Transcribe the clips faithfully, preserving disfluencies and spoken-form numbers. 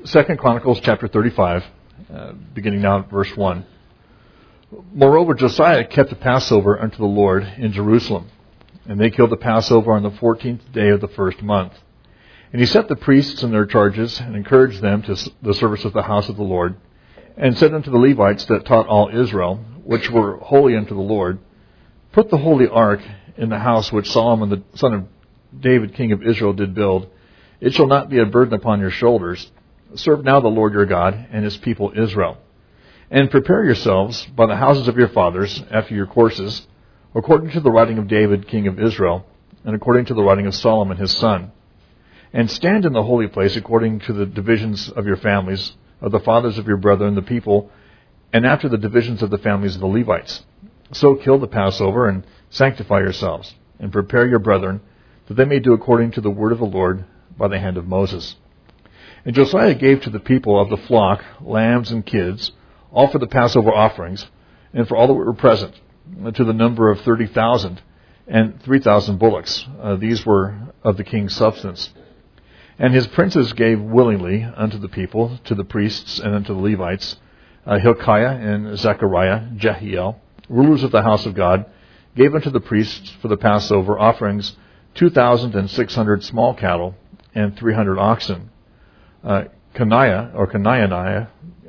Second Chronicles chapter thirty-five, uh, beginning now at verse one. Moreover, Josiah kept the Passover unto the Lord in Jerusalem, and they killed the Passover on the fourteenth day of the first month. And he set the priests in their charges, and encouraged them to the service of the house of the Lord, and said unto the Levites that taught all Israel, which were holy unto the Lord, Put the holy ark in the house which Solomon the son of David king of Israel did build. It shall not be a burden upon your shoulders. Serve now the Lord your God and his people Israel. And prepare yourselves by the houses of your fathers after your courses, according to the writing of David king of Israel, and according to the writing of Solomon his son. And stand in the holy place according to the divisions of your families, of the fathers of your brethren, the people, and after the divisions of the families of the Levites. So kill the Passover, and sanctify yourselves, and prepare your brethren, that they may do according to the word of the Lord by the hand of Moses. And Josiah gave to the people of the flock lambs and kids, all for the Passover offerings, and for all that were present, to the number of thirty thousand, and three thousand bullocks. Uh, these were of the king's substance. And his princes gave willingly unto the people, to the priests and unto the Levites, uh, Hilkiah and Zechariah, Jehiel, rulers of the house of God, gave unto the priests for the Passover offerings two thousand and six hundred small cattle and three hundred oxen. Uh, Caniah, or Canianiah,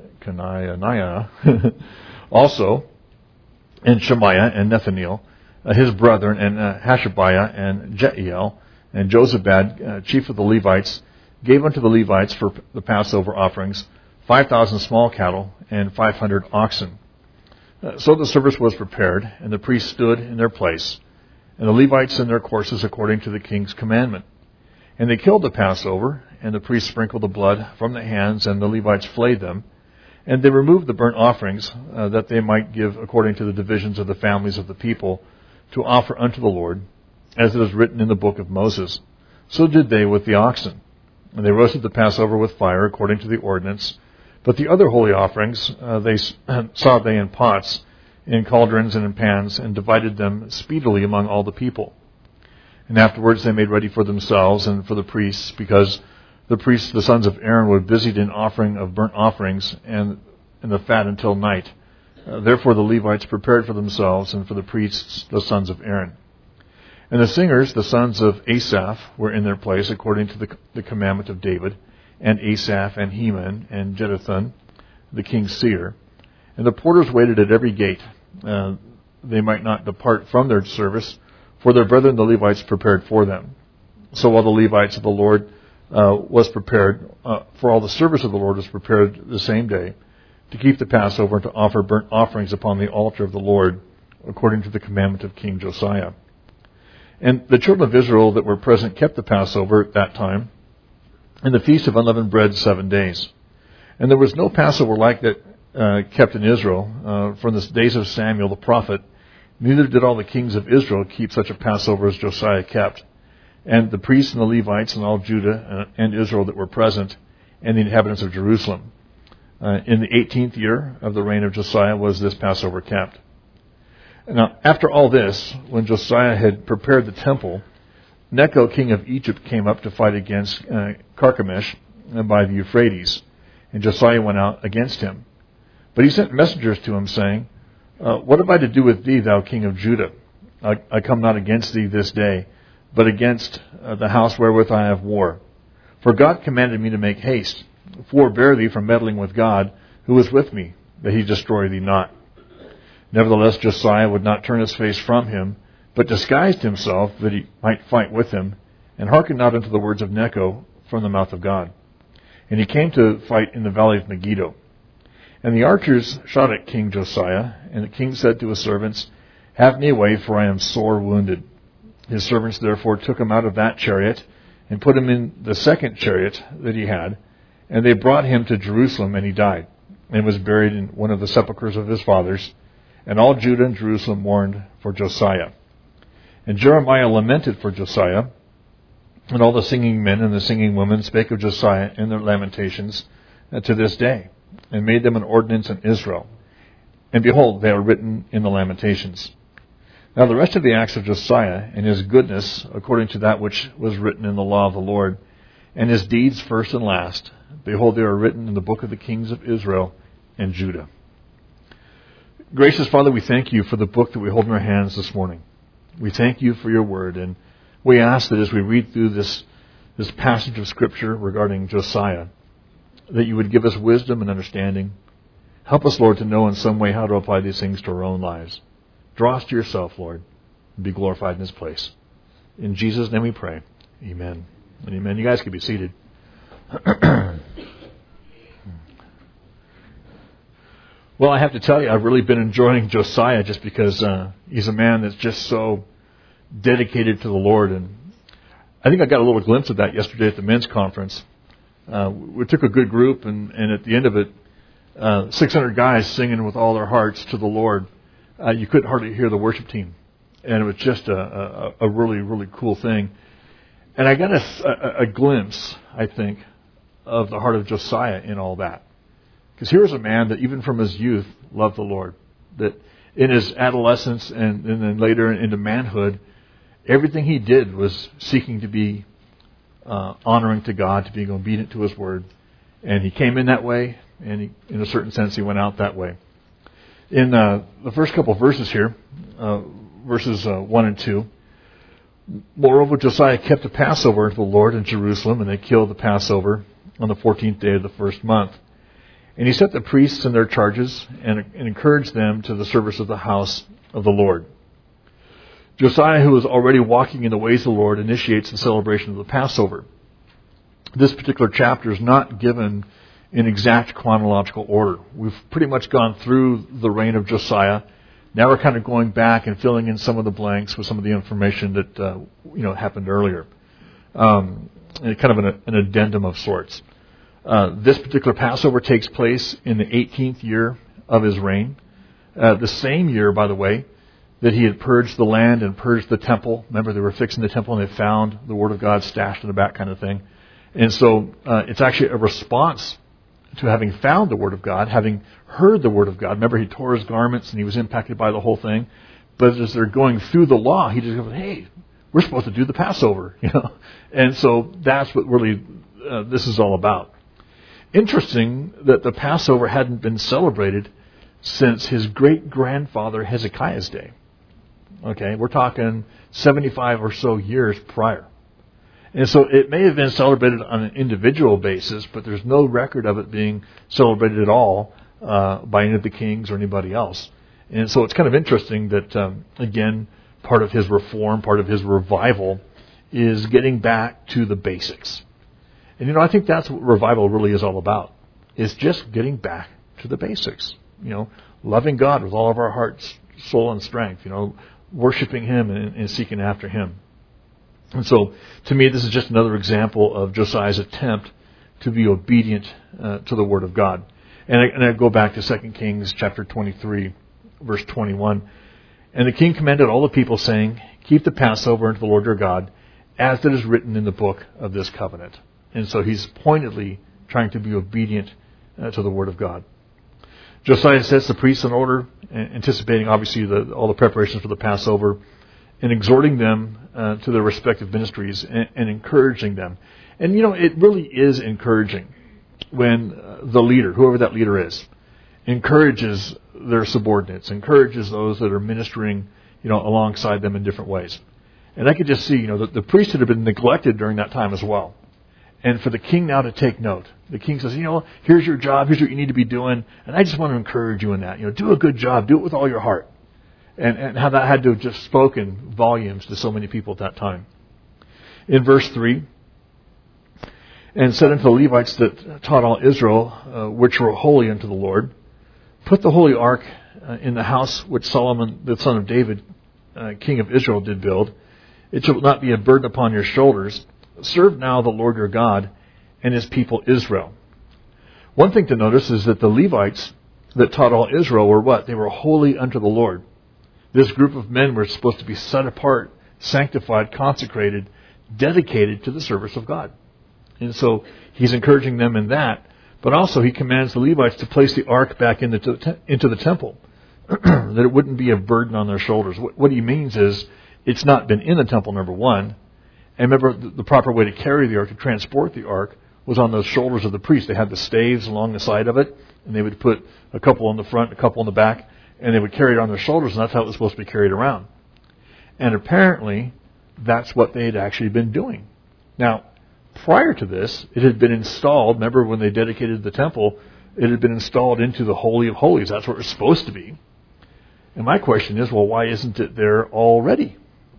Canianiah, also, and Shemaiah and Nethaniel, uh, his brethren, and uh, Hashabiah and Jeiel, and Jozabad, uh, chief of the Levites, gave unto the Levites for the Passover offerings five thousand small cattle and five hundred oxen. Uh, so the service was prepared, and the priests stood in their place, and the Levites in their courses according to the king's commandment. And they killed the Passover, and the priests sprinkled the blood from the hands, and the Levites flayed them. And they removed the burnt offerings, uh, that they might give according to the divisions of the families of the people, to offer unto the Lord, as it is written in the book of Moses. So did they with the oxen. And they roasted the Passover with fire according to the ordinance. But the other holy offerings uh, they saw they in pots, in cauldrons and in pans, and divided them speedily among all the people. And afterwards they made ready for themselves and for the priests, because the priests, the sons of Aaron, were busied in offering of burnt offerings and, and the fat until night. Uh, therefore the Levites prepared for themselves and for the priests, the sons of Aaron. And the singers, the sons of Asaph, were in their place according to the, the commandment of David, and Asaph and Heman and Jeduthun, the king's seer. And the porters waited at every gate. Uh, they might not depart from their service, for their brethren the Levites prepared for them. So while the Levites of the Lord uh, was prepared, uh, for all the service of the Lord was prepared the same day, to keep the Passover and to offer burnt offerings upon the altar of the Lord, according to the commandment of King Josiah. And the children of Israel that were present kept the Passover at that time, and the feast of unleavened bread seven days. And there was no Passover like that uh, kept in Israel uh, from the days of Samuel the prophet. Neither did all the kings of Israel keep such a Passover as Josiah kept. And the priests and the Levites and all Judah and Israel that were present, and the inhabitants of Jerusalem. Uh, in the eighteenth year of the reign of Josiah was this Passover kept. Now, after all this, when Josiah had prepared the temple, Necho, king of Egypt, came up to fight against uh, Carchemish by the Euphrates, and Josiah went out against him. But he sent messengers to him, saying, uh, What have I to do with thee, thou king of Judah? I, I come not against thee this day, but against uh, the house wherewith I have war. For God commanded me to make haste, forbear thee from meddling with God, who is with me, that he destroy thee not. Nevertheless, Josiah would not turn his face from him, but disguised himself that he might fight with him, and hearkened not unto the words of Necho from the mouth of God. And he came to fight in the valley of Megiddo. And the archers shot at King Josiah, and the king said to his servants, Have me away, for I am sore wounded. His servants therefore took him out of that chariot, and put him in the second chariot that he had, and they brought him to Jerusalem, and he died, and was buried in one of the sepulchres of his fathers. And all Judah and Jerusalem mourned for Josiah. And Jeremiah lamented for Josiah, and all the singing men and the singing women spake of Josiah in their lamentations to this day, and made them an ordinance in Israel. And behold, they are written in the Lamentations. Now the rest of the acts of Josiah, and his goodness, according to that which was written in the law of the Lord, and his deeds first and last, Behold, they are written in the book of the kings of Israel and Judah. Gracious Father, we thank you for the book that we hold in our hands this morning. We thank you for your word, and we ask that as we read through this, this passage of Scripture regarding Josiah, that you would give us wisdom and understanding. Help us, Lord, to know in some way how to apply these things to our own lives. Draw us to yourself, Lord, and be glorified in this place. In Jesus' name we pray. Amen. And amen. You guys can be seated. Well, I have to tell you, I've really been enjoying Josiah just because uh, he's a man that's just so dedicated to the Lord. And I think I got a little glimpse of that yesterday at the men's conference. Uh, we took a good group, and, and at the end of it, uh, six hundred guys singing with all their hearts to the Lord. Uh, you couldn't hardly hear the worship team. And it was just a, a, a really, really cool thing. And I got a, a, a glimpse, I think, of the heart of Josiah in all that. Because here's a man that even from his youth loved the Lord. That in his adolescence and, and then later into manhood, everything he did was seeking to be uh, honoring to God, to being obedient to His Word. And he came in that way, and he, in a certain sense he went out that way. In uh, the first couple of verses here, uh, verses uh, one and two, moreover, Josiah kept the Passover to the Lord in Jerusalem, and they killed the Passover on the fourteenth day of the first month. And he set the priests in their charges and, and encouraged them to the service of the house of the Lord. Josiah, who was already walking in the ways of the Lord, initiates the celebration of the Passover. This particular chapter is not given in exact chronological order. We've pretty much gone through the reign of Josiah. Now we're kind of going back and filling in some of the blanks with some of the information that uh, you know happened earlier. Um, kind of an, an addendum of sorts. Uh, this particular Passover takes place in the eighteenth year of his reign. Uh, the same year, by the way, that he had purged the land and purged the temple. Remember, they were fixing the temple and they found the Word of God stashed in the back kind of thing. And so uh, it's actually a response to having found the Word of God, having heard the Word of God. Remember, he tore his garments and he was impacted by the whole thing. But as they're going through the law, he just goes, hey, we're supposed to do the Passover. you know. And so that's what really uh, this is all about. Interesting that the Passover hadn't been celebrated since his great-grandfather Hezekiah's day. Okay, we're talking seventy-five or so years prior. And so it may have been celebrated on an individual basis, but there's no record of it being celebrated at all uh, by any of the kings or anybody else. And so it's kind of interesting that, um, again, part of his reform, part of his revival is getting back to the basics. And, you know, I think that's what revival really is all about. It's just getting back to the basics. You know, loving God with all of our hearts, soul, and strength. You know, worshiping Him and, and seeking after Him. And so, to me, this is just another example of Josiah's attempt to be obedient uh, to the Word of God. And I, and I go back to Second Kings chapter twenty-three, verse twenty-one. And the king commanded all the people, saying, keep the Passover unto the Lord your God, as it is written in the book of this covenant. And so he's pointedly trying to be obedient uh, to the Word of God. Josiah sets the priests in order, anticipating obviously the, all the preparations for the Passover, and exhorting them uh, to their respective ministries and, and encouraging them. And, you know, it really is encouraging when uh, the leader, whoever that leader is, encourages their subordinates, encourages those that are ministering, you know, alongside them in different ways. And I could just see, you know, the, the priesthood had been neglected during that time as well. And for the king now to take note. The king says, you know, here's your job, here's what you need to be doing, and I just want to encourage you in that. You know, do a good job, do it with all your heart. And, and how that had to have just spoken volumes to so many people at that time. In verse three, and said unto the Levites that taught all Israel, uh, which were holy unto the Lord, put the holy ark uh, in the house which Solomon, the son of David, uh, king of Israel, did build. It shall not be a burden upon your shoulders. Serve now the Lord your God and His people Israel. One thing to notice is that the Levites that taught all Israel were what? They were holy unto the Lord. This group of men were supposed to be set apart, sanctified, consecrated, dedicated to the service of God. And so he's encouraging them in that, but also he commands the Levites to place the ark back into the, into the temple, that it wouldn't be a burden on their shoulders. What, what he means is it's not been in the temple, number one. And remember, the, the proper way to carry the ark, to transport the ark, was on the shoulders of the priest. They had the staves along the side of it, and they would put a couple on the front, a couple on the back, and they would carry it on their shoulders, and that's how it was supposed to be carried around. And apparently, that's what they had actually been doing. Now, prior to this, it had been installed. Remember when they dedicated the temple, it had been installed into the Holy of Holies. That's where it was supposed to be. And my question is, well, why isn't it there already?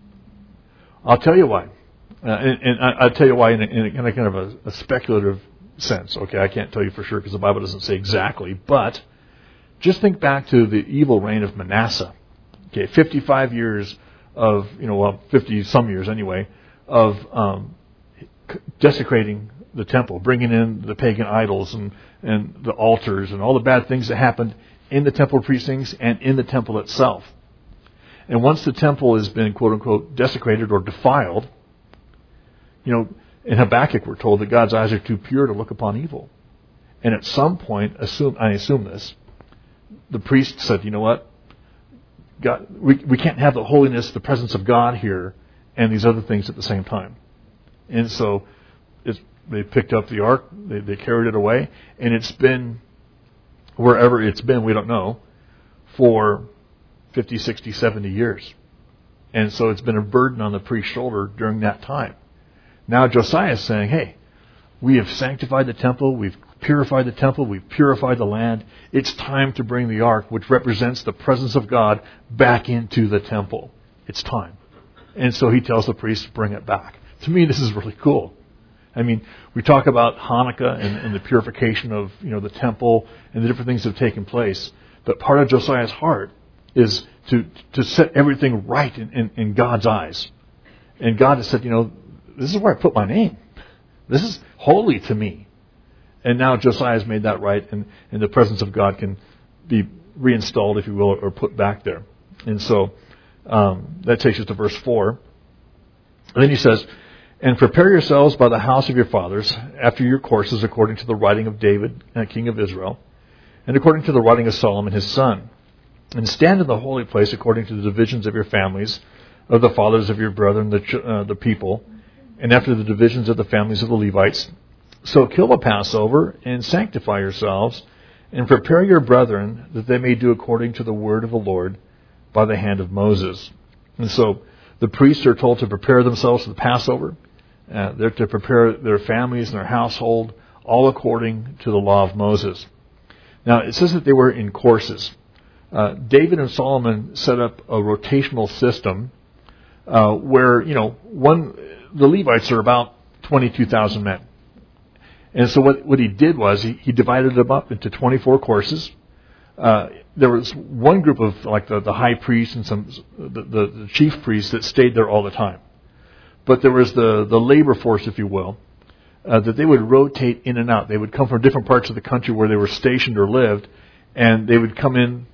I'll tell you why. Uh, and, and I'll tell you why in a, in a kind of a, a speculative sense. Okay, I can't tell you for sure because the Bible doesn't say exactly. But just think back to the evil reign of Manasseh. Okay, fifty-five years of, you know, well, fifty some years anyway, of um, desecrating the temple, bringing in the pagan idols and, and the altars and all the bad things that happened in the temple precincts and in the temple itself. And once the temple has been, quote unquote, desecrated or defiled, you know, in Habakkuk we're told that God's eyes are too pure to look upon evil. And at some point, assume I assume this, the priest said, you know what? God, we, we can't have the holiness, the presence of God here, and these other things at the same time. And so it's, they picked up the ark, they, they carried it away, and it's been, wherever it's been, we don't know, for fifty, sixty, seventy years. And so it's been a burden on the priest's shoulder during that time. Now Josiah is saying, hey, we have sanctified the temple, we've purified the temple, we've purified the land. It's time to bring the ark, which represents the presence of God, back into the temple. It's time. And so he tells the priest to bring it back. To me, this is really cool. I mean, we talk about Hanukkah and, and the purification of, you know, the temple and the different things that have taken place. But part of Josiah's heart is to to set everything right in, in, in God's eyes. And God has said, you know, this is where I put my name. This is holy to me. And now Josiah has made that right, and, and the presence of God can be reinstalled, if you will, or put back there. And so um, that takes us to verse four. And then he says, and prepare yourselves by the house of your fathers, after your courses, according to the writing of David, uh, king of Israel, and according to the writing of Solomon his son. And stand in the holy place according to the divisions of your families, of the fathers of your brethren, the, uh, the people, and after the divisions of the families of the Levites. So kill the Passover, and sanctify yourselves, and prepare your brethren, that they may do according to the word of the Lord, by the hand of Moses. And so the priests are told to prepare themselves for the Passover. Uh, they're to prepare their families and their household, all according to the law of Moses. Now, it says that they were in courses. Uh, David and Solomon set up a rotational system uh, where, you know, one the Levites are about twenty-two thousand men. And so what, what he did was he, he divided them up into twenty-four courses. Uh, there was one group of, like, the, the high priests and some the, the, the chief priests that stayed there all the time. But there was the, the labor force, if you will, uh, that they would rotate in and out. They would come from different parts of the country where they were stationed or lived, and they would come in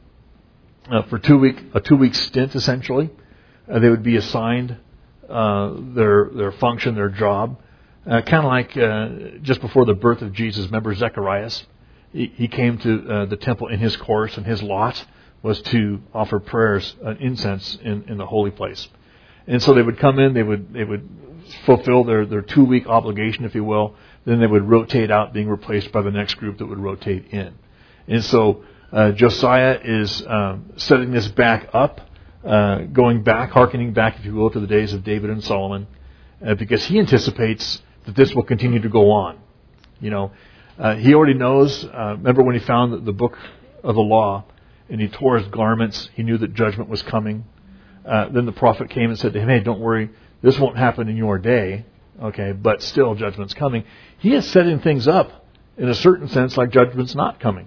uh, for two week a two week stint essentially. Uh, they would be assigned uh, their their function, their job, uh, kind of like uh, just before the birth of Jesus. Remember Zacharias? He, he came to uh, the temple in his course, and his lot was to offer prayers, uh, incense in, in the holy place. And so they would come in, they would they would fulfill their, their two-week obligation, if you will. Then they would rotate out, being replaced by the next group that would rotate in. And so uh, Josiah is um, setting this back up, uh, going back, hearkening back, if you will, to the days of David and Solomon, uh, because he anticipates that this will continue to go on. You know, uh, he already knows. Uh, remember when he found the, the book of the law, and he tore his garments, he knew that judgment was coming. Uh, then the prophet came and said to him, hey, don't worry, this won't happen in your day, okay, but still judgment's coming. He is setting things up in a certain sense like judgment's not coming.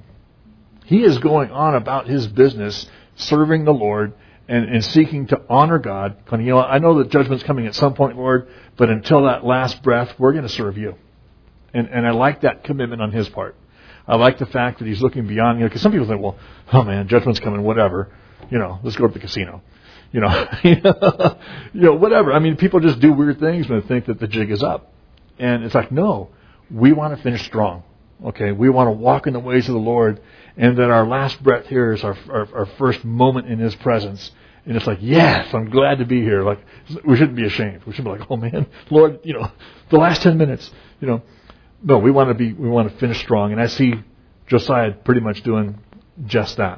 He is going on about his business, serving the Lord and, and seeking to honor God. You know, I know that judgment's coming at some point, Lord, but until that last breath, we're going to serve you. And, and I like that commitment on his part. I like the fact that he's looking beyond, you know, because some people think, well, oh man, judgment's coming, whatever. You know, let's go to the casino. You know, you know, whatever. I mean, people just do weird things when they think that the jig is up. And it's like, no, we want to finish strong. Okay, we want to walk in the ways of the Lord, and that our last breath here is our, our our first moment in His presence. And it's like, yes, I'm glad to be here. Like, we shouldn't be ashamed. We should be like, oh man, Lord, you know, the last ten minutes, you know. No, we want to be, we want to finish strong. And I see Josiah pretty much doing just that.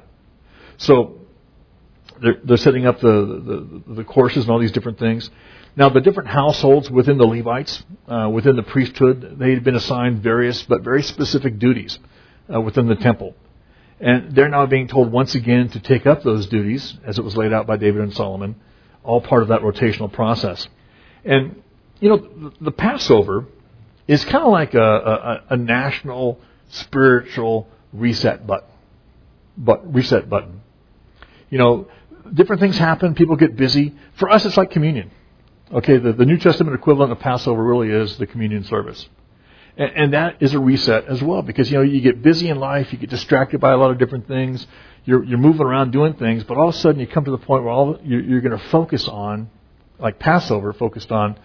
So they're, they're setting up the, the, the courses and all these different things. Now, the different households within the Levites, uh, within the priesthood, they had been assigned various but very specific duties uh, within the temple. And they're now being told once again to take up those duties, as it was laid out by David and Solomon, all part of that rotational process. And, you know, the, the Passover is kind of like a, a, a national spiritual reset button. But reset button. You know, different things happen. People get busy. For us, it's like communion. Okay, the, the New Testament equivalent of Passover really is the communion service. And, and that is a reset as well, because, you know, you get busy in life, you get distracted by a lot of different things, you're, you're moving around doing things, but all of a sudden you come to the point where all you're, you're going to focus on, like Passover, focused on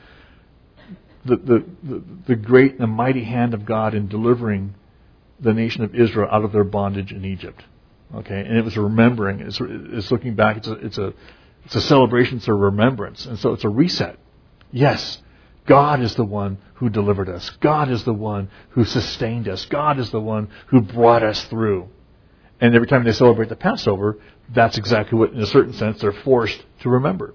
the, the, the, the great and mighty hand of God in delivering the nation of Israel out of their bondage in Egypt. Okay, and it was a remembering, it's, it's looking back, it's a, it's a It's a celebration, it's a remembrance. And so it's a reset. Yes, God is the one who delivered us. God is the one who sustained us. God is the one who brought us through. And every time they celebrate the Passover, that's exactly what, in a certain sense, they're forced to remember.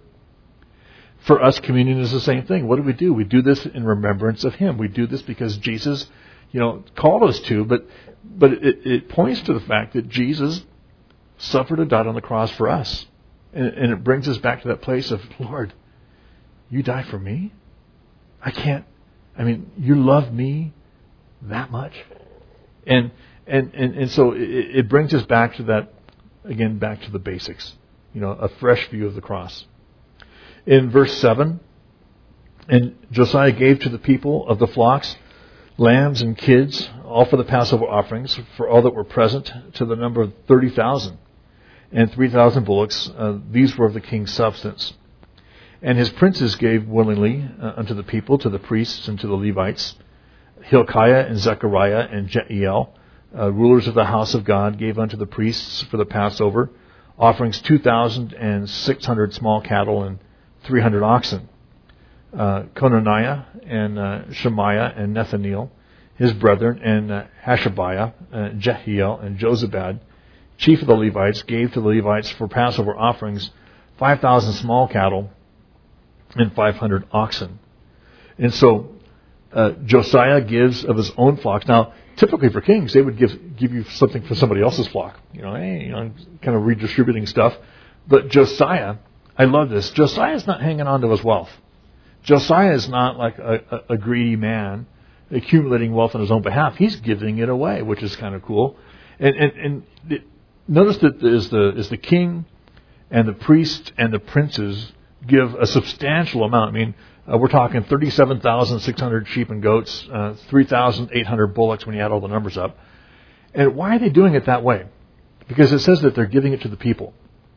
For us, communion is the same thing. What do we do? We do this in remembrance of Him. We do this because Jesus, you know, called us to, but but it, it points to the fact that Jesus suffered and died on the cross for us. And it brings us back to that place of, Lord, you died for me? I can't, I mean, you love me that much? And and, and, and so it, it brings us back to that, again, back to the basics. You know, a fresh view of the cross. In verse seven, and Josiah gave to the people of the flocks, lambs and kids, all for the Passover offerings, for all that were present, to the number of thirty thousand. And three thousand bullocks, uh, these were of the king's substance. And his princes gave willingly uh, unto the people, to the priests and to the Levites. Hilkiah and Zechariah and Jeiel, uh, rulers of the house of God, gave unto the priests for the Passover offerings two thousand six hundred small cattle and three hundred oxen. Uh, Conaniah and uh, Shemaiah and Nethaneel, his brethren, and uh, Hashabiah, uh, Jehiel and Jozabad, chief of the Levites, gave to the Levites for Passover offerings five thousand small cattle and five hundred oxen. And so uh, Josiah gives of his own flocks. Now, typically for kings, they would give give you something for somebody else's flock. You know, hey, you know, kind of redistributing stuff. But Josiah, I love this. Josiah is not hanging on to his wealth. Josiah is not like a, a, a greedy man accumulating wealth on his own behalf. He's giving it away, which is kind of cool. And and, and it, notice that is the is the king and the priest and the princes give a substantial amount. I mean, uh, we're talking thirty-seven thousand six hundred sheep and goats, uh, three thousand eight hundred bullocks when you add all the numbers up. And why are they doing it that way? Because it says that they're giving it to the people.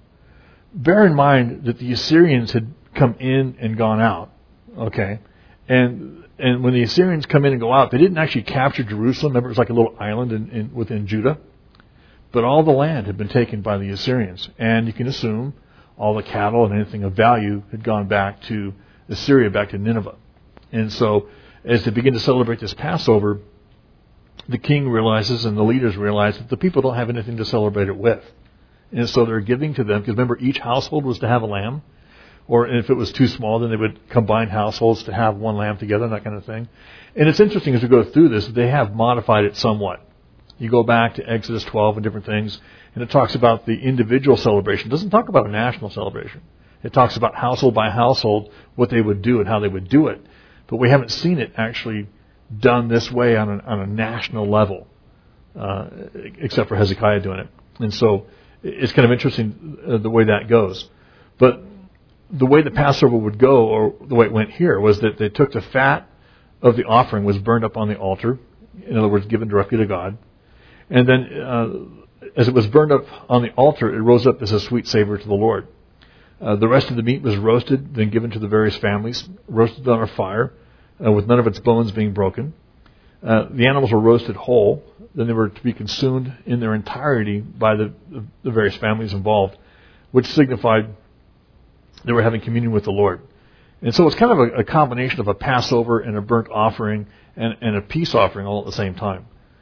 Bear in mind that the Assyrians had come in and gone out. Okay, and and when the Assyrians come in and go out, they didn't actually capture Jerusalem. Remember, it was like a little island in, in, within Judah. But all the land had been taken by the Assyrians. And you can assume all the cattle and anything of value had gone back to Assyria, back to Nineveh. And so as they begin to celebrate this Passover, the king realizes and the leaders realize that the people don't have anything to celebrate it with. And so they're giving to them, because remember, each household was to have a lamb. Or if it was too small, then they would combine households to have one lamb together, that kind of thing. And it's interesting as we go through this, they have modified it somewhat. You go back to Exodus twelve and different things, and it talks about the individual celebration. It doesn't talk about a national celebration. It talks about household by household, what they would do and how they would do it. But we haven't seen it actually done this way on a, on a national level, uh, except for Hezekiah doing it. And so it's kind of interesting uh, the way that goes. But the way the Passover would go, or the way it went here, was that they took the fat of the offering, was burned up on the altar, in other words, given directly to God. And then, uh, as it was burned up on the altar, it rose up as a sweet savor to the Lord. Uh, the rest of the meat was roasted, then given to the various families, roasted on a fire, uh, with none of its bones being broken. Uh, the animals were roasted whole. Then they were to be consumed in their entirety by the, the, the various families involved, which signified they were having communion with the Lord. And so it's kind of a, a combination of a Passover and a burnt offering and, and a peace offering all at the same time.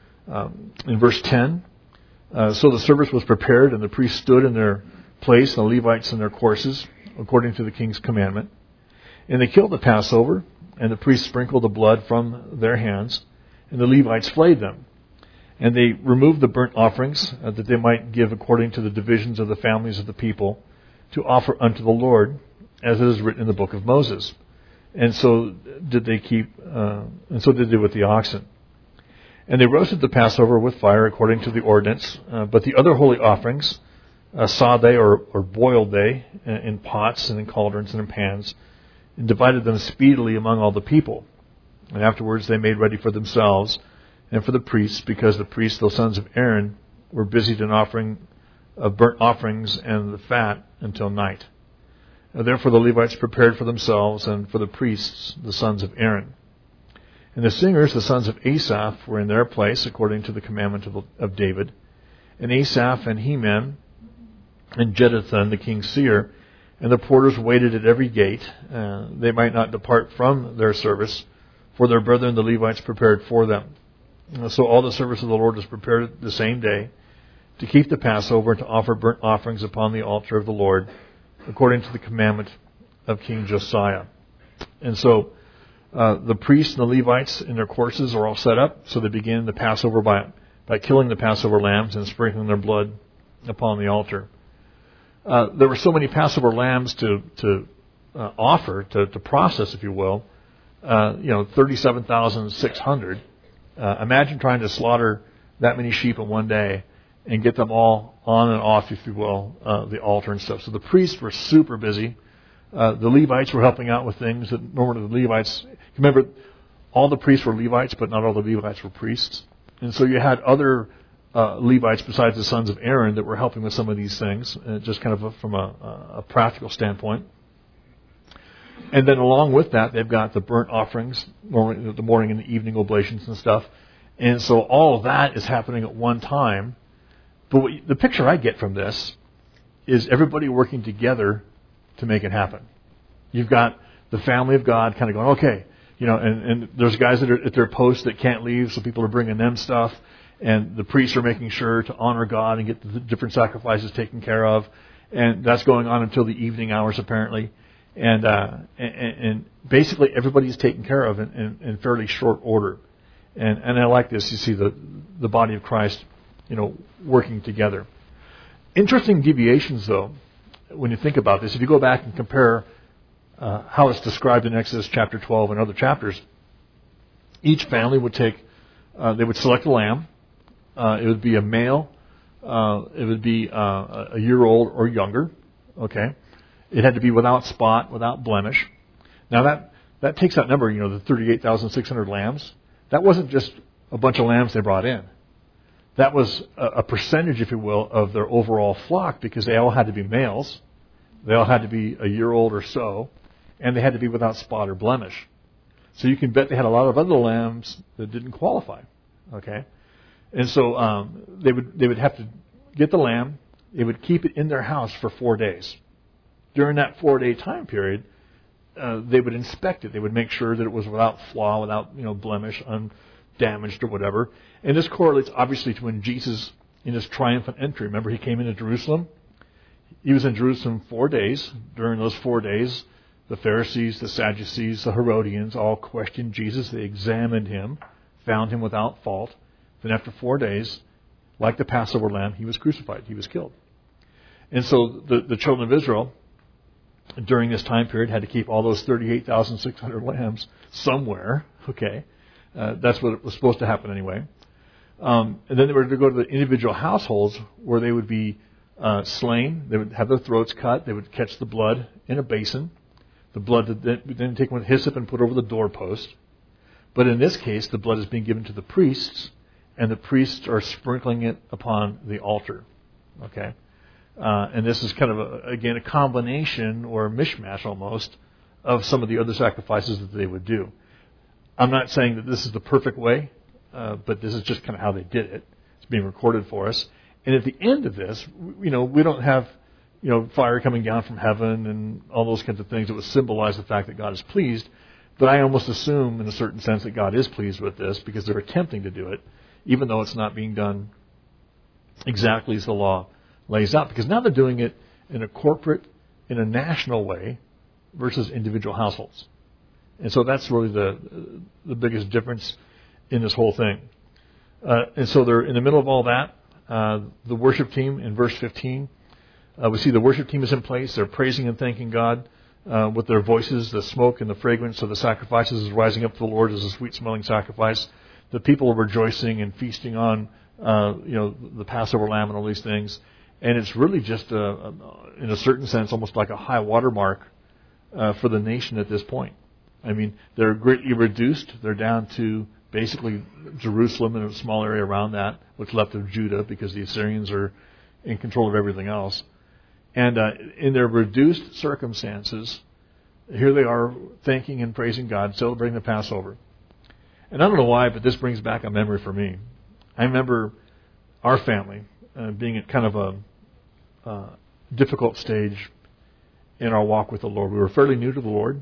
Um, in verse ten, uh, so the service was prepared, and the priests stood in their place, and the Levites in their courses, according to the king's commandment. And they killed the Passover, and the priests sprinkled the blood from their hands, and the Levites flayed them. And they removed the burnt offerings, uh, that they might give according to the divisions of the families of the people, to offer unto the Lord, as it is written in the book of Moses. And so did they keep, uh, and so did they with the oxen. And they roasted the Passover with fire according to the ordinance, uh, but the other holy offerings uh, saw they or, or boiled they in pots and in cauldrons and in pans, and divided them speedily among all the people. And afterwards they made ready for themselves and for the priests, because the priests, the sons of Aaron, were busied in offering of burnt offerings and the fat until night. And therefore the Levites prepared for themselves and for the priests, the sons of Aaron. And the singers, the sons of Asaph, were in their place according to the commandment of, of David. And Asaph and Heman and Jeduthun, the king's seer, and the porters waited at every gate. Uh, they might not depart from their service, for their brethren the Levites prepared for them. And so all the service of the Lord was prepared the same day, to keep the Passover and to offer burnt offerings upon the altar of the Lord, according to the commandment of King Josiah. And so uh, the priests and the Levites in their courses are all set up. So they begin the Passover by, by killing the Passover lambs and sprinkling their blood upon the altar. Uh, there were so many Passover lambs to, to uh, offer, to, to process, if you will, uh, you know, thirty-seven thousand six hundred. Uh, imagine trying to slaughter that many sheep in one day and get them all on and off, if you will, uh, the altar and stuff. So the priests were super busy. Uh, the Levites were helping out with things that normally the Levites, remember, all the priests were Levites, but not all the Levites were priests. And so you had other uh, Levites besides the sons of Aaron that were helping with some of these things, uh, just kind of a, from a, a practical standpoint. And then along with that, they've got the burnt offerings, the morning and the evening oblations and stuff. And so all of that is happening at one time. But what, the picture I get from this is everybody working together to make it happen. You've got the family of God kind of going, okay, you know, and, and there's guys that are at their posts that can't leave, so people are bringing them stuff. And the priests are making sure to honor God and get the different sacrifices taken care of. And that's going on until the evening hours, apparently. And, uh, and, and basically everybody's taken care of in, in, in fairly short order. And, and I like this. You see the, the body of Christ, you know, working together. Interesting deviations, though, when you think about this. If you go back and compare uh, how it's described in Exodus chapter twelve and other chapters, each family would take, uh, they would select a lamb. Uh, it would be a male. Uh, it would be uh, a year old or younger. Okay. It had to be without spot, without blemish. Now that, that takes that number, you know, the thirty-eight thousand six hundred lambs. That wasn't just a bunch of lambs they brought in. That was a, a percentage, if you will, of their overall flock, because they all had to be males. They all had to be a year old or so, and they had to be without spot or blemish. So you can bet they had a lot of other lambs that didn't qualify. Okay, and so um, they would they would have to get the lamb. They would keep it in their house for four days. During that four-day time period, uh, they would inspect it. They would make sure that it was without flaw, without you know blemish, undamaged or whatever. And this correlates obviously to when Jesus, in his triumphant entry, remember he came into Jerusalem? He was in Jerusalem four days. During those four days, the Pharisees, the Sadducees, the Herodians all questioned Jesus. They examined him, found him without fault. Then after four days, like the Passover lamb, he was crucified. He was killed. And so the, the children of Israel, during this time period, had to keep all those thirty-eight thousand six hundred lambs somewhere. Okay, uh, that's what was supposed to happen anyway. Um, and then they were to go to the individual households where they would be uh, slain. They would have their throats cut. They would catch the blood in a basin. The blood would then, then take with hyssop and put over the doorpost. But in this case, the blood is being given to the priests, and the priests are sprinkling it upon the altar. Okay. Uh, and this is kind of, a, again, a combination or a mishmash almost of some of the other sacrifices that they would do. I'm not saying that this is the perfect way, uh, but this is just kind of how they did it. It's being recorded for us. And at the end of this, you know, we don't have you know, fire coming down from heaven and all those kinds of things that would symbolize the fact that God is pleased. But I almost assume, in a certain sense, that God is pleased with this because they're attempting to do it, even though it's not being done exactly as the law lays out. Because now they're doing it in a corporate, in a national way versus individual households. And so that's really the the biggest difference in this whole thing. Uh, and so they're in the middle of all that. Uh, the worship team in verse fifteen, uh, we see the worship team is in place. They're praising and thanking God uh, with their voices. The smoke and the fragrance of the sacrifices is rising up to the Lord as a sweet-smelling sacrifice. The people are rejoicing and feasting on uh, you know the Passover lamb and all these things. And it's really just, a, a, in a certain sense, almost like a high water mark uh, for the nation at this point. I mean, they're greatly reduced. They're down to basically Jerusalem and a small area around that, what's left of Judah, because the Assyrians are in control of everything else. And uh, in their reduced circumstances, here they are thanking and praising God, celebrating the Passover. And I don't know why, but this brings back a memory for me. I remember our family uh, being at kind of a uh, difficult stage in our walk with the Lord. We were fairly new to the Lord.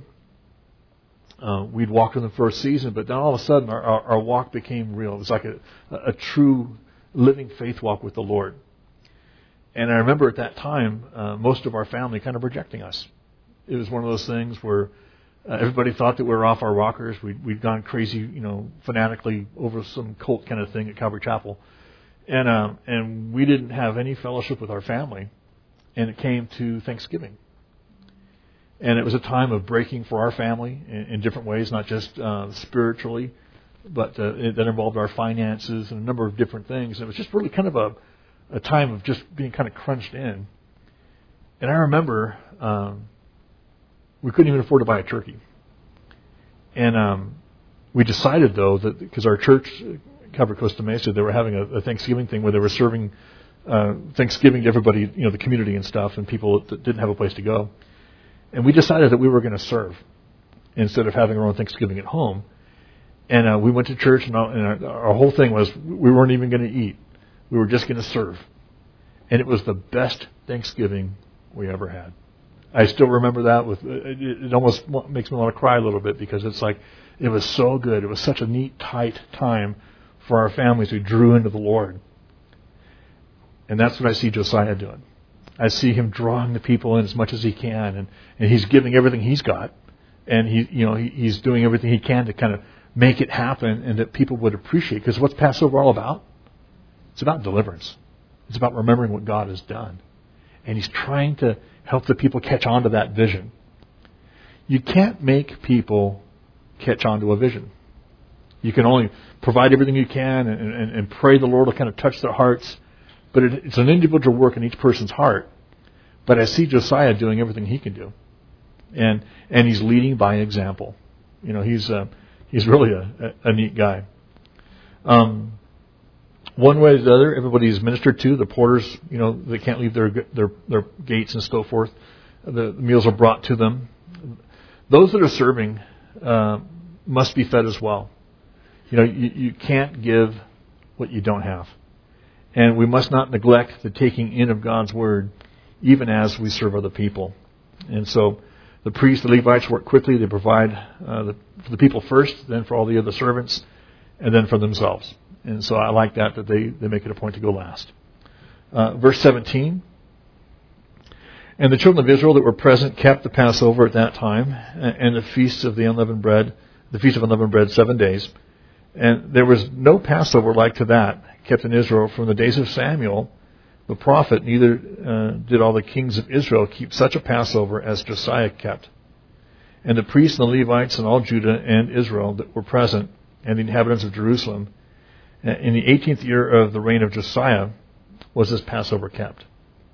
Uh, we'd walked in the first season, but then all of a sudden our, our, our walk became real. It was like a, a true living faith walk with the Lord. And I remember at that time, uh, most of our family kind of rejecting us. It was one of those things where uh, everybody thought that we were off our rockers. We'd, we'd gone crazy, you know, fanatically over some cult kind of thing at Calvary Chapel. And, um, and we didn't have any fellowship with our family. And it came to Thanksgiving. And it was a time of breaking for our family in, in different ways, not just uh, spiritually, but uh, it, that involved our finances and a number of different things. And it was just really kind of a, a time of just being kind of crunched in. And I remember um, we couldn't even afford to buy a turkey. And um, we decided, though, that because our church, Calvary Costa Mesa, they were having a, a Thanksgiving thing where they were serving uh, Thanksgiving to everybody, you know, the community and stuff, and people that didn't have a place to go. And we decided that we were going to serve instead of having our own Thanksgiving at home. And uh, we went to church, and, our, and our, our whole thing was we weren't even going to eat. We were just going to serve. And it was the best Thanksgiving we ever had. I still remember that. With it, it almost makes me want to cry a little bit because it's like it was so good. It was such a neat, tight time for our families. We drew into the Lord. And that's what I see Josiah doing. I see him drawing the people in as much as he can, and, and he's giving everything he's got, and he, you know, he, he's doing everything he can to kind of make it happen, and that people would appreciate. Because what's Passover all about? It's about deliverance. It's about remembering what God has done, and he's trying to help the people catch on to that vision. You can't make people catch on to a vision. You can only provide everything you can, and, and, and pray the Lord will kind of touch their hearts. But it, it's an individual work in each person's heart. But I see Josiah doing everything he can do, and and he's leading by example. You know, he's uh, he's really a, a, a neat guy. Um, one way or the other, everybody is ministered to. The porters, you know, they can't leave their their their gates and so forth. The meals are brought to them. Those that are serving uh, must be fed as well. You know, you, you can't give what you don't have. And we must not neglect the taking in of God's Word, even as we serve other people. And so the priests, the Levites work quickly. They provide uh, the, for the people first, then for all the other servants, and then for themselves. And so I like that, that they, they make it a point to go last. Uh, verse seventeen. And the children of Israel that were present kept the Passover at that time, and the feasts of the unleavened bread, the feast of unleavened bread, seven days. And there was no Passover like to that kept in Israel from the days of Samuel, the prophet. Neither uh, did all the kings of Israel keep such a Passover as Josiah kept. And the priests and the Levites and all Judah and Israel that were present, and the inhabitants of Jerusalem, in the eighteenth year of the reign of Josiah, was this Passover kept.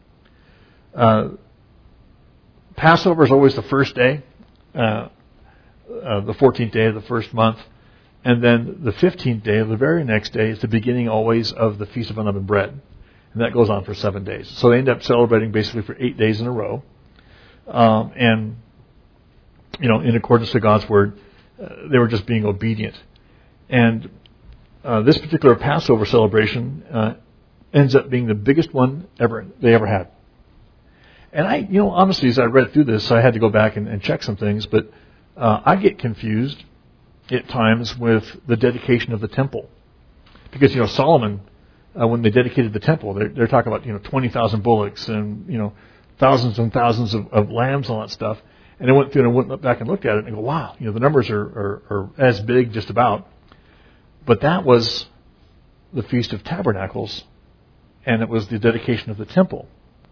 Uh, Passover is always the first day, uh, uh, the fourteenth day of the first month. And then the fifteenth day of the very next day is the beginning always of the Feast of Unleavened Bread. And that goes on for seven days. So they end up celebrating basically for eight days in a row. Um, and, you know, in accordance to God's Word, uh, they were just being obedient. And uh, this particular Passover celebration uh, ends up being the biggest one ever they ever had. And I, you know, honestly, as I read through this, I had to go back and, and check some things, but uh, I get confused at times with the dedication of the temple. Because, you know, Solomon, uh, when they dedicated the temple, they're, they're talking about, you know, twenty thousand bullocks and, you know, thousands and thousands of, of lambs and all that stuff. And I went through and I went back and looked at it and go, wow, you know, the numbers are, are, are as big just about. But that was the Feast of Tabernacles, and it was the dedication of the temple.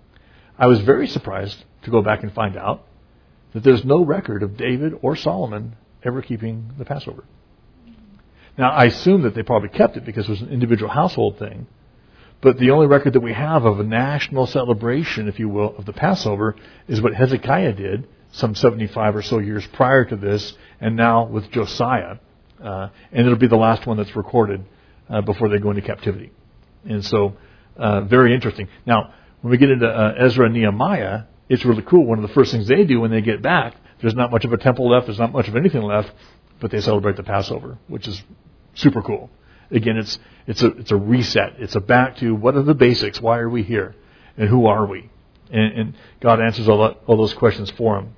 I was very surprised to go back and find out that there's no record of David or Solomon ever keeping the Passover. Now, I assume that they probably kept it because it was an individual household thing. But the only record that we have of a national celebration, if you will, of the Passover is what Hezekiah did some seventy-five or so years prior to this, and now with Josiah. Uh, and it'll be the last one that's recorded uh, before they go into captivity. And so, uh, very interesting. Now, when we get into uh, Ezra and Nehemiah, it's really cool. One of the first things they do when they get back, there's not much of a temple left, there's not much of anything left, but they celebrate the Passover, which is super cool. Again, it's it's a it's a reset. It's a back to what are the basics? Why are we here? And who are we? And, and God answers all that, all those questions for them.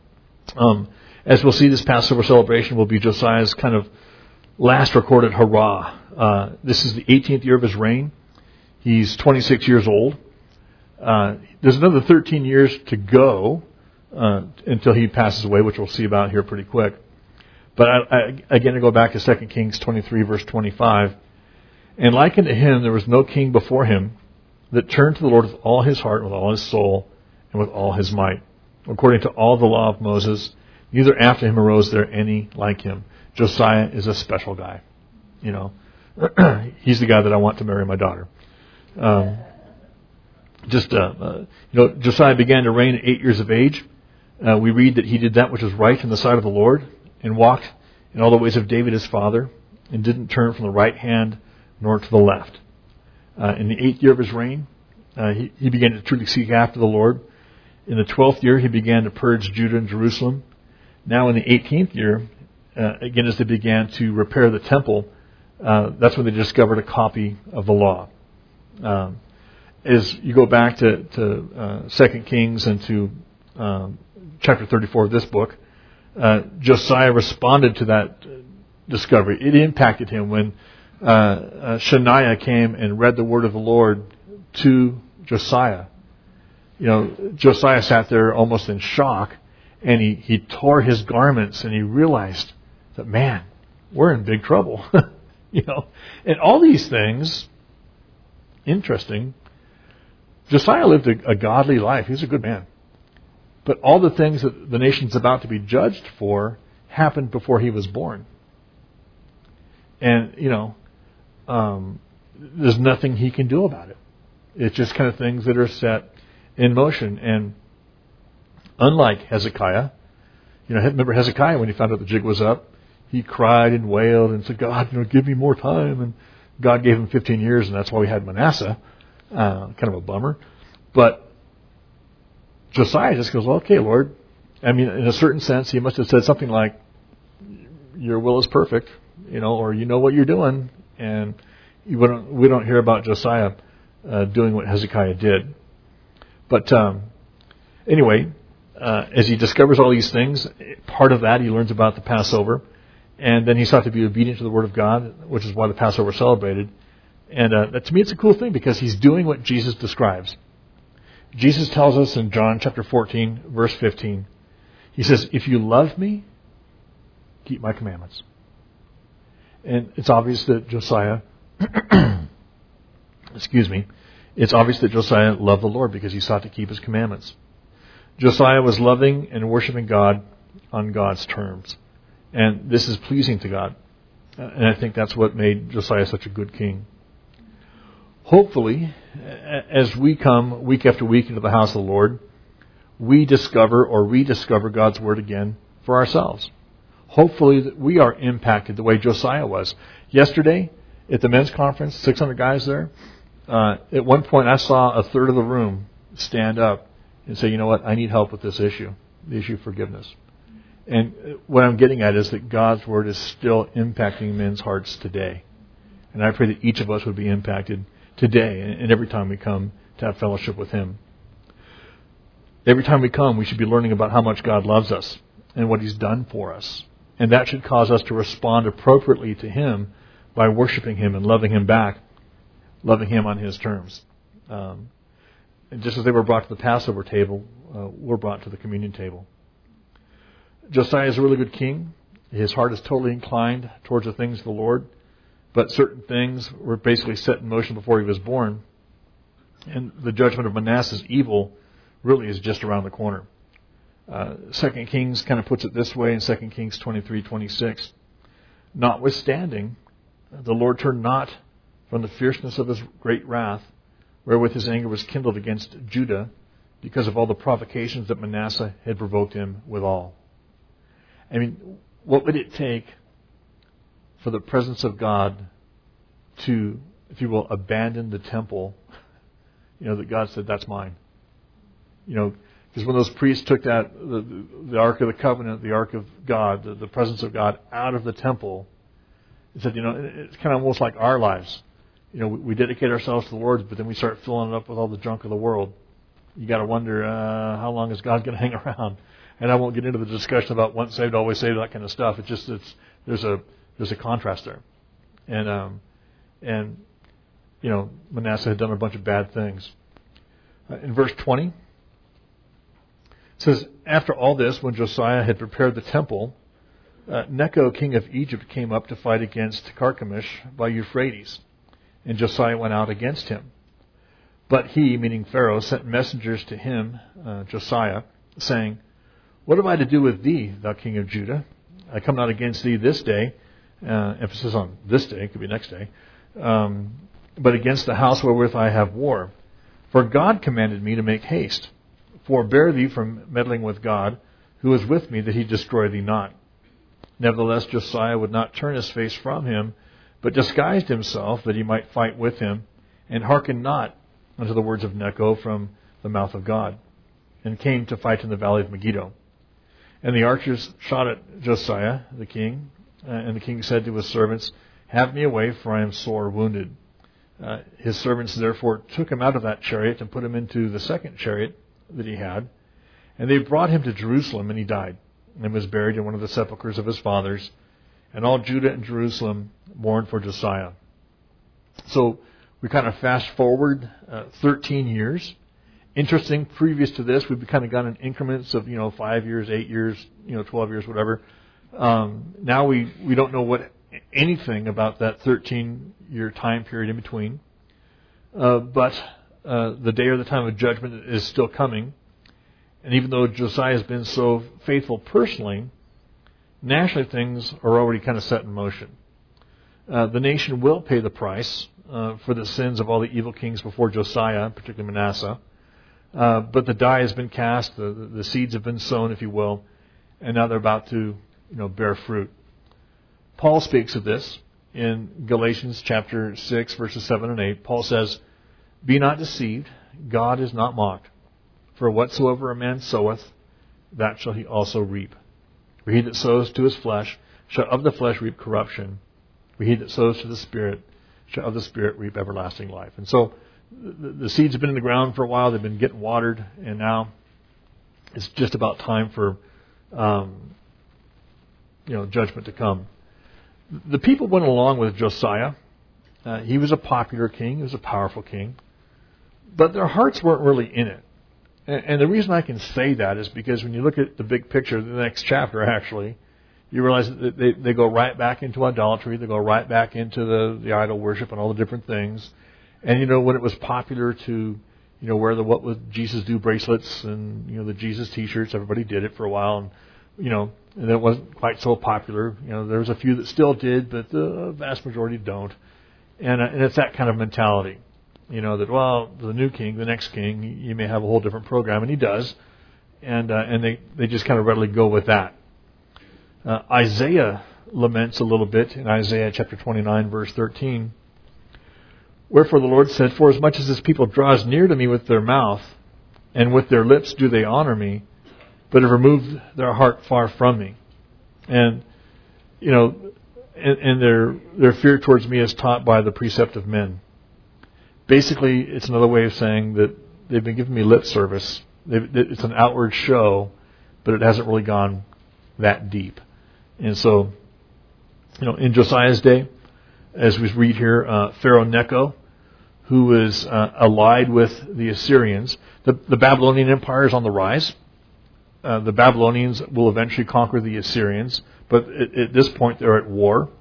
Um, as we'll see, this Passover celebration will be Josiah's kind of last recorded hurrah. Uh, this is the eighteenth year of his reign. He's twenty-six years old. Uh, there's another thirteen years to go uh, until he passes away, which we'll see about here pretty quick. But I, I, again, I go back to Second Kings twenty-three, verse twenty-five. And like unto him, there was no king before him that turned to the Lord with all his heart, with all his soul, and with all his might, according to all the law of Moses. Neither after him arose there any like him. Josiah is a special guy. You know, he's the guy that I want to marry my daughter. Um, just, uh, uh, you know, Josiah began to reign at eight years of age. Uh, we read that he did that which was right in the sight of the Lord, and walked in all the ways of David his father, and didn't turn from the right hand nor to the left. Uh, in the eighth year of his reign, uh, he, he began to truly seek after the Lord. In the twelfth year, he began to purge Judah and Jerusalem. Now in the eighteenth year, uh, again as they began to repair the temple, uh, that's when they discovered a copy of the law. Um, as you go back to, to uh, Second Kings and to um, chapter thirty-four of this book, Uh, Josiah responded to that discovery. It impacted him when uh, uh, Shemaiah came and read the word of the Lord to Josiah. You know, Josiah sat there almost in shock, and he, he tore his garments, and he realized that, man, we're in big trouble. You know, and all these things, interesting. Josiah lived a, a godly life. He was a good man. But all the things that the nation's about to be judged for happened before he was born. And, you know, um, there's nothing he can do about it. It's just kind of things that are set in motion. And unlike Hezekiah, you know, remember Hezekiah when he found out the jig was up, he cried and wailed and said, God, you know, give me more time. And God gave him fifteen years, and that's why we had Manasseh. Uh, kind of a bummer. But Josiah just goes, well, okay, Lord. I mean, in a certain sense, he must have said something like, your will is perfect, you know, or you know what you're doing. And we don't, we don't hear about Josiah uh, doing what Hezekiah did. But um, anyway, uh, as he discovers all these things, part of that he learns about the Passover. And then he sought to be obedient to the Word of God, which is why the Passover is celebrated. And uh, that, to me, it's a cool thing because he's doing what Jesus describes. Jesus tells us in John chapter fourteen, verse fifteen, he says, if you love me, keep my commandments. And it's obvious that Josiah, excuse me, it's obvious that Josiah loved the Lord because he sought to keep his commandments. Josiah was loving and worshiping God on God's terms. And this is pleasing to God. And I think that's what made Josiah such a good king. Hopefully, as we come week after week into the house of the Lord, we discover or rediscover God's Word again for ourselves. Hopefully that we are impacted the way Josiah was. Yesterday, at the men's conference, six hundred guys there, uh, at one point I saw a third of the room stand up and say, you know what, I need help with this issue, the issue of forgiveness. And what I'm getting at is that God's Word is still impacting men's hearts today. And I pray that each of us would be impacted today and every time we come to have fellowship with Him. Every time we come, we should be learning about how much God loves us and what He's done for us. And that should cause us to respond appropriately to Him by worshiping Him and loving Him back, loving Him on His terms. Um, and just as they were brought to the Passover table, uh, we're brought to the communion table. Josiah is a really good king. His heart is totally inclined towards the things of the Lord, but certain things were basically set in motion before he was born. And the judgment of Manasseh's evil really is just around the corner. Uh, Second Kings kind of puts it this way in Second Kings twenty-three twenty-six. Notwithstanding, the Lord turned not from the fierceness of His great wrath, wherewith His anger was kindled against Judah, because of all the provocations that Manasseh had provoked him withal. I mean, what would it take for the presence of God to, if you will, abandon the temple, you know, that God said, that's mine? You know, because when those priests took that, the, the Ark of the Covenant, the Ark of God, the, the presence of God out of the temple, it said, you know, it's kind of almost like our lives. You know, we, we dedicate ourselves to the Lord, but then we start filling it up with all the junk of the world. You got to wonder, uh, how long is God going to hang around? And I won't get into the discussion about once saved, always saved, that kind of stuff. It's just, it's, there's a, there's a contrast there. And, um, and, you know, Manasseh had done a bunch of bad things. Uh, in verse twenty, it says, after all this, when Josiah had prepared the temple, uh, Necho, king of Egypt, came up to fight against Carchemish by Euphrates. And Josiah went out against him. But he, meaning Pharaoh, sent messengers to him, uh, Josiah, saying, what have I to do with thee, thou king of Judah? I come not against thee this day, uh, emphasis on this day, it could be next day, um, but against the house wherewith I have war. For God commanded me to make haste. Forbear thee from meddling with God, who is with me, that He destroy thee not. Nevertheless, Josiah would not turn his face from him, but disguised himself, that he might fight with him, and hearkened not unto the words of Necho from the mouth of God, and came to fight in the valley of Megiddo. And the archers shot at Josiah, the king, uh, and the king said to his servants, have me away, for I am sore wounded. Uh, his servants therefore took him out of that chariot and put him into the second chariot that he had. And they brought him to Jerusalem, and he died, and was buried in one of the sepulchres of his fathers. And all Judah and Jerusalem mourned for Josiah. So we kind of fast forward uh, thirteen years. Interesting, previous to this, we've kind of gone in increments of, you know, five years, eight years, you know, twelve years, whatever. Um, now we, we don't know what anything about that thirteen-year time period in between. Uh, but uh, the day or the time of judgment is still coming. And even though Josiah has been so faithful personally, nationally things are already kind of set in motion. Uh, the nation will pay the price uh, for the sins of all the evil kings before Josiah, particularly Manasseh. Uh, but the die has been cast, the, the seeds have been sown, if you will, and now they're about to, you know, bear fruit. Paul speaks of this in Galatians chapter six, verses seven and eight. Paul says, be not deceived, God is not mocked. For whatsoever a man soweth, that shall he also reap. For he that sows to his flesh shall of the flesh reap corruption. For he that sows to the Spirit shall of the Spirit reap everlasting life. And so the, the seeds have been in the ground for a while. They've been getting watered. And now it's just about time for um, you know, judgment to come. The people went along with Josiah. Uh, he was a popular king. He was a powerful king. But their hearts weren't really in it. And, and the reason I can say that is because when you look at the big picture, the next chapter actually, you realize that they, they go right back into idolatry. They go right back into the, the idol worship and all the different things. And, you know, when it was popular to, you know, wear the What Would Jesus Do bracelets and, you know, the Jesus T-shirts, everybody did it for a while. And, you know, and it wasn't quite so popular. You know, there was a few that still did, but the vast majority don't. And, uh, and it's that kind of mentality. You know, that, well, the new king, the next king, he may have a whole different program, and he does. And, uh, and they, they just kind of readily go with that. Uh, Isaiah laments a little bit in Isaiah chapter twenty-nine, verse thirteen. Wherefore the Lord said, for as much as this people draws near to me with their mouth, and with their lips do they honor me, but have removed their heart far from me. And, you know, and, and their their fear towards me is taught by the precept of men. Basically, it's another way of saying that they've been giving me lip service, They've, it's an outward show, but it hasn't really gone that deep. And so, you know, in Josiah's day, as we read here, uh, Pharaoh Necho, who was uh, allied with the Assyrians, the, the Babylonian Empire is on the rise. Uh, the Babylonians will eventually conquer the Assyrians, but at, at this point they're at war.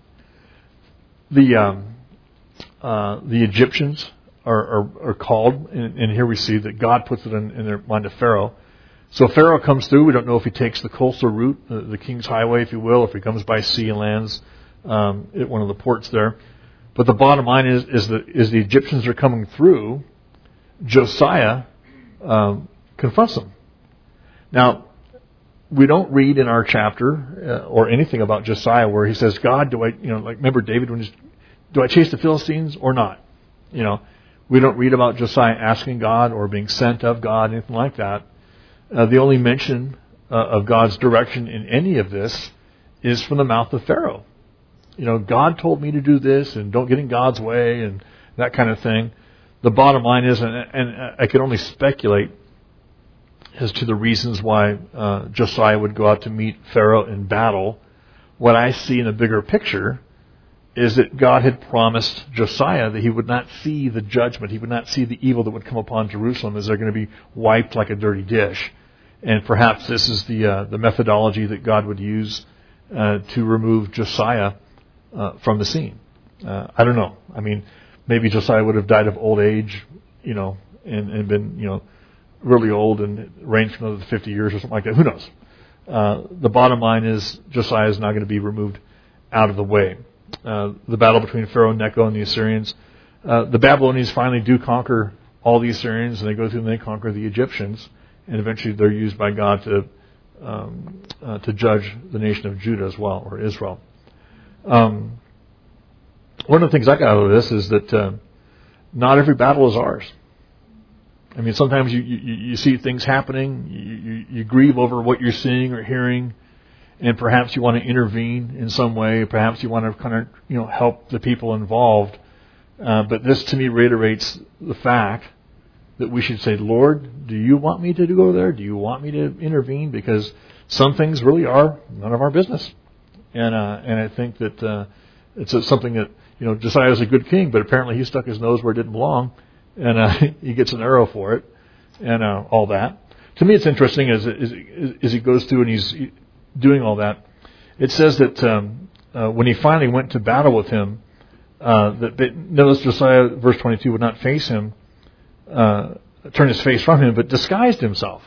The um, uh, the Egyptians are, are, are called, and, and here we see that God puts it in, in their mind of Pharaoh. So Pharaoh comes through. We don't know if he takes the coastal route, the, the King's Highway, if you will, if he comes by sea and lands um, at one of the ports there. But the bottom line is, is that as the Egyptians are coming through, Josiah um, confronts them. Now, we don't read in our chapter uh, or anything about Josiah where he says, God, do I, you know, like remember David when he's, do I chase the Philistines or not? You know, we don't read about Josiah asking God or being sent of God, anything like that. Uh, the only mention uh, of God's direction in any of this is from the mouth of Pharaoh. You know, God told me to do this and don't get in God's way and that kind of thing. The bottom line is, and, and I can only speculate as to the reasons why uh, Josiah would go out to meet Pharaoh in battle. What I see in a bigger picture is that God had promised Josiah that he would not see the judgment, he would not see the evil that would come upon Jerusalem as they're going to be wiped like a dirty dish. And perhaps this is the uh, the methodology that God would use uh, to remove Josiah uh, from the scene. Uh, I don't know. I mean, maybe Josiah would have died of old age, you know, and, and been, you know, really old and reigned for another fifty years or something like that. Who knows? Uh, the bottom line is Josiah is not going to be removed out of the way. Uh, the battle between Pharaoh Necho and the Assyrians. Uh, the Babylonians finally do conquer all the Assyrians, and they go through and they conquer the Egyptians, and eventually they're used by God to um, uh, to judge the nation of Judah as well, or Israel. Um, one of the things I got out of this is that uh, not every battle is ours. I mean, sometimes you, you, you see things happening, you, you, you grieve over what you're seeing or hearing, and perhaps you want to intervene in some way. Perhaps you want to kind of, you know, help the people involved. Uh, but this, to me, reiterates the fact that we should say, Lord, do you want me to go there? Do you want me to intervene? Because some things really are none of our business. And uh, and I think that uh, it's something that, you know, Josiah is a good king, but apparently he stuck his nose where it didn't belong, and uh, he gets an arrow for it, and uh, all that. To me, it's interesting as, as, as he goes through and he's doing all that. It says that um, uh, when he finally went to battle with him, uh, that, that notice Josiah, verse twenty-two, would not face him, uh, turn his face from him, but disguised himself.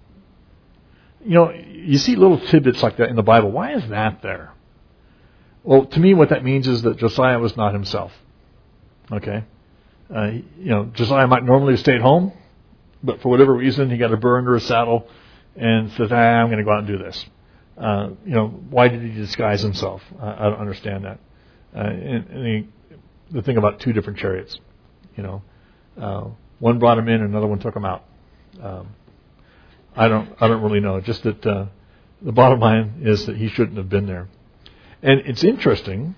You know, you see little tidbits like that in the Bible. Why is that there? Well, to me, what that means is that Josiah was not himself. Okay, uh, you know, Josiah might normally have stayed home, but for whatever reason, he got a burr under his saddle and says, ah, "I'm going to go out and do this." Uh, you know, why did he disguise himself? Uh, I don't understand that. Uh, and, and he, the thing about two different chariots, you know, uh, one brought him in, and another one took him out. Um, I don't, I don't really know. Just that uh, the bottom line is that he shouldn't have been there. And it's interesting.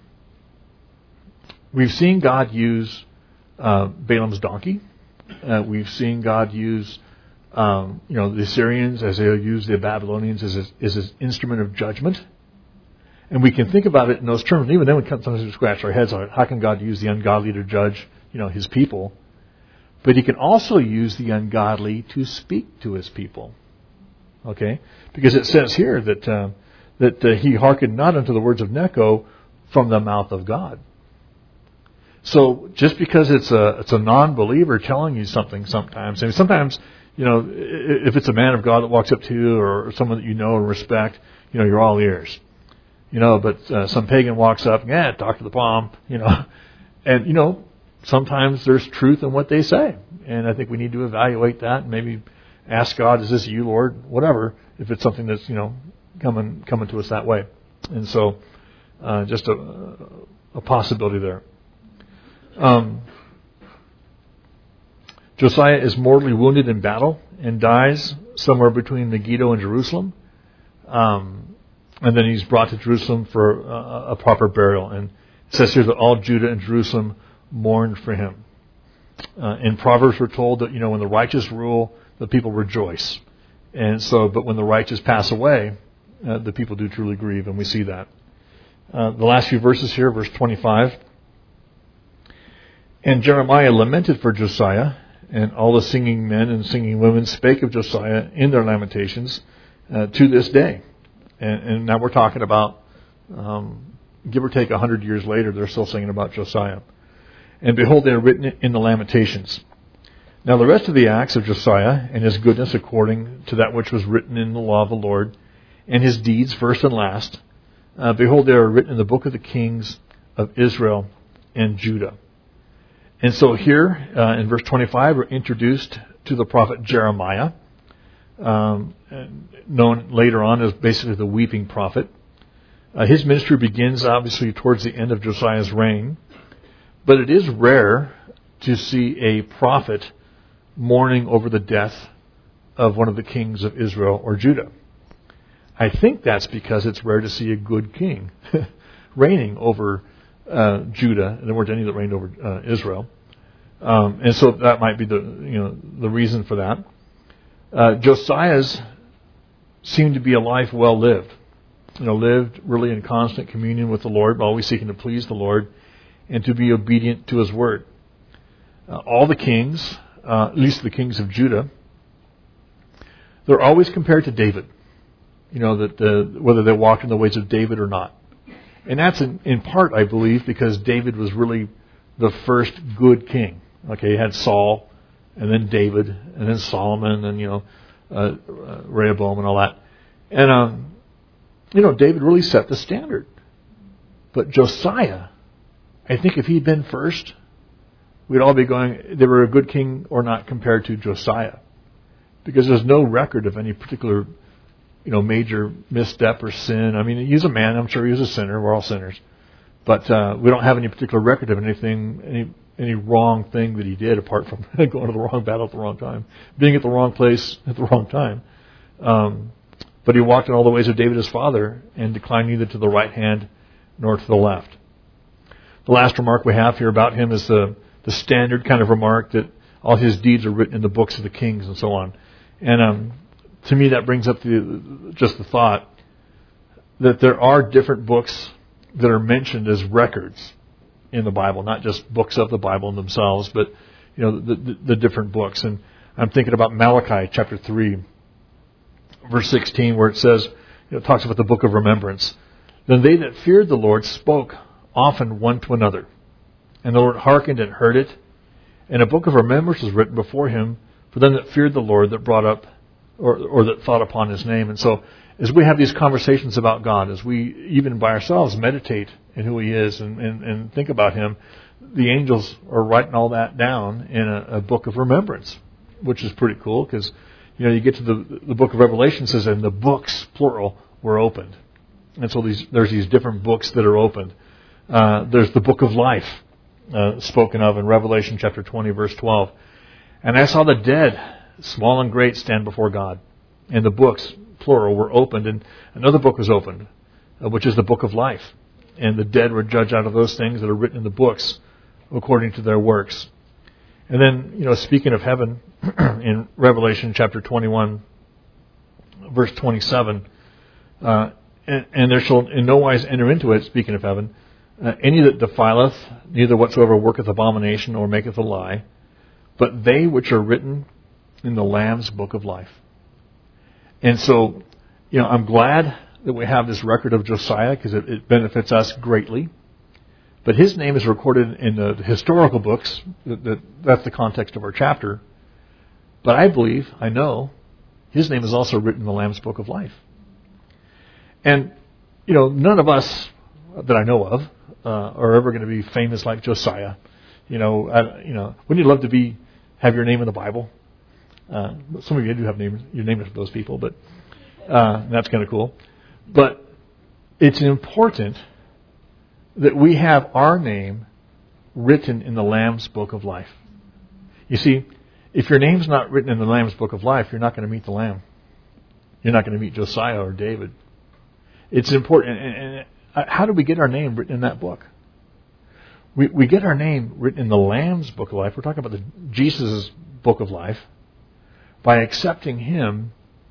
We've seen God use uh, Balaam's donkey. Uh, we've seen God use Um, you know, the Assyrians, as they'll use the Babylonians as a, as an instrument of judgment. And we can think about it in those terms. Even then, we sometimes we scratch our heads on it. How can God use the ungodly to judge, you know, His people? But He can also use the ungodly to speak to His people. Okay, because it says here that uh, that uh, He hearkened not unto the words of Necho from the mouth of God. So just because it's a it's a non-believer telling you something, sometimes, and sometimes, you know, if it's a man of God that walks up to you or someone that you know and respect, you know, you're all ears. You know, but uh, some pagan walks up, yeah, talk to the palm, you know. And, you know, sometimes there's truth in what they say. And I think we need to evaluate that and maybe ask God, is this you, Lord? Whatever, if it's something that's, you know, coming coming to us that way. And so uh, just a, a possibility there. Um Josiah is mortally wounded in battle and dies somewhere between Megiddo and Jerusalem. Um, and then he's brought to Jerusalem for a, a proper burial. And it says here that all Judah and Jerusalem mourned for him. Uh, in Proverbs we're told that, you know, when the righteous rule, the people rejoice. And so, but when the righteous pass away, uh, the people do truly grieve, and we see that. Uh, the last few verses here, verse twenty-five. And Jeremiah lamented for Josiah, and all the singing men and singing women spake of Josiah in their lamentations uh, to this day. And, and now we're talking about, um, give or take a hundred years later, they're still singing about Josiah. And behold, they are written in the Lamentations. Now the rest of the acts of Josiah and his goodness according to that which was written in the law of the Lord, and his deeds first and last, uh, behold, they are written in the book of the kings of Israel and Judah. And so here uh, in verse twenty-five, we're introduced to the prophet Jeremiah, um, known later on as basically the weeping prophet. Uh, his ministry begins obviously towards the end of Josiah's reign, but it is rare to see a prophet mourning over the death of one of the kings of Israel or Judah. I think that's because it's rare to see a good king reigning over uh, Judah, and there weren't any that reigned over uh, Israel, um, and so that might be the you know the reason for that. Uh, Josiah's seemed to be a life well lived, you know, lived really in constant communion with the Lord, always seeking to please the Lord and to be obedient to His word. Uh, all the kings, uh, at least the kings of Judah, they're always compared to David. You know, that uh, whether they walked in the ways of David or not. And that's in, in part, I believe, because David was really the first good king. Okay, you had Saul, and then David, and then Solomon, and, you know, uh, uh, Rehoboam and all that. And, um, you know, David really set the standard. But Josiah, I think if he'd been first, we'd all be going, they were a good king or not compared to Josiah. Because there's no record of any particular, you know, major misstep or sin. I mean, he's a man. I'm sure he was a sinner. We're all sinners. But uh, we don't have any particular record of anything, any any wrong thing that he did apart from going to the wrong battle at the wrong time, being at the wrong place at the wrong time. Um, but he walked in all the ways of David his father and declined neither to the right hand nor to the left. The last remark we have here about him is the, the standard kind of remark that all his deeds are written in the books of the kings and so on. And um, to me that brings up the, just the thought that there are different books that are mentioned as records in the Bible, not just books of the Bible in themselves, but you know the, the, the different books. And I'm thinking about Malachi chapter three, verse sixteen, where it says, you know, it talks about the book of remembrance. Then they that feared the Lord spoke often one to another, and the Lord hearkened and heard it. And a book of remembrance was written before him for them that feared the Lord, that brought up or, or that thought upon His name. And so, as we have these conversations about God, as we even by ourselves meditate in who He is and, and, and think about Him, the angels are writing all that down in a, a book of remembrance, which is pretty cool because, you know, you get to the the book of Revelation, says, and the books, plural, were opened. And so these there's these different books that are opened. Uh, there's the book of life uh, spoken of in Revelation chapter twenty, verse twelve. And I saw the dead, small and great, stand before God. And the books, plural, were opened. And another book was opened, uh, which is the book of life. And the dead were judged out of those things that are written in the books according to their works. And then, you know, speaking of heaven, in Revelation chapter twenty-one, verse twenty-seven, uh, and, and there shall in no wise enter into it, speaking of heaven, uh, any that defileth, neither whatsoever worketh abomination or maketh a lie, but they which are written in the Lamb's book of life. And so, you know, I'm glad that we have this record of Josiah because it, it benefits us greatly. But his name is recorded in the historical books. That, that, that's the context of our chapter. But I believe, I know, his name is also written in the Lamb's book of life. And, you know, none of us that I know of uh, are ever going to be famous like Josiah. You know, I, you know, wouldn't you love to be have your name in the Bible? Uh, some of you do have names, your name is those people, but uh, that's kind of cool. But it's important that we have our name written in the Lamb's book of life. You see, if your name's not written in the Lamb's book of life, you're not going to meet the Lamb. You're not going to meet Josiah or David. It's important. And, and, and how do we get our name written in that book? We we get our name written in the Lamb's book of life. We're talking about the Jesus' book of life by accepting Him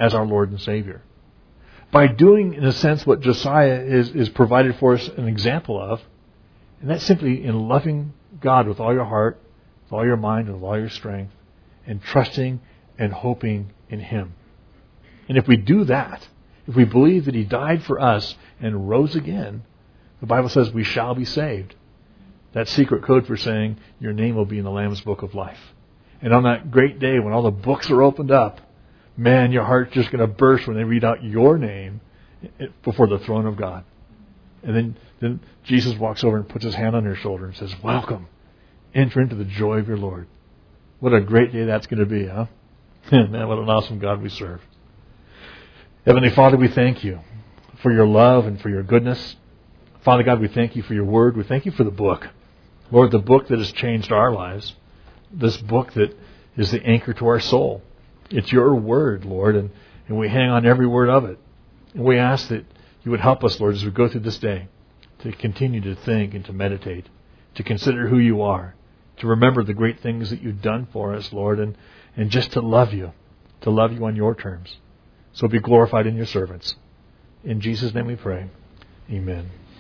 as our Lord and Savior. By doing, in a sense, what Josiah is, is provided for us an example of, and that's simply in loving God with all your heart, with all your mind, and with all your strength, and trusting and hoping in Him. And if we do that, if we believe that He died for us and rose again, the Bible says we shall be saved. That's secret code for saying your name will be in the Lamb's Book of Life. And on that great day when all the books are opened up, man, your heart's just going to burst when they read out your name before the throne of God. And then, then Jesus walks over and puts His hand on your shoulder and says, welcome. Enter into the joy of your Lord. What a great day that's going to be, huh? Man, what an awesome God we serve. Heavenly Father, we thank You for Your love and for Your goodness. Father God, we thank You for Your word. We thank You for the book. Lord, the book that has changed our lives. This book that is the anchor to our soul. It's Your word, Lord, and, and we hang on every word of it. And we ask that You would help us, Lord, as we go through this day, to continue to think and to meditate, to consider who You are, to remember the great things that You've done for us, Lord, and, and just to love You, to love You on Your terms. So be glorified in Your servants. In Jesus' name we pray. Amen.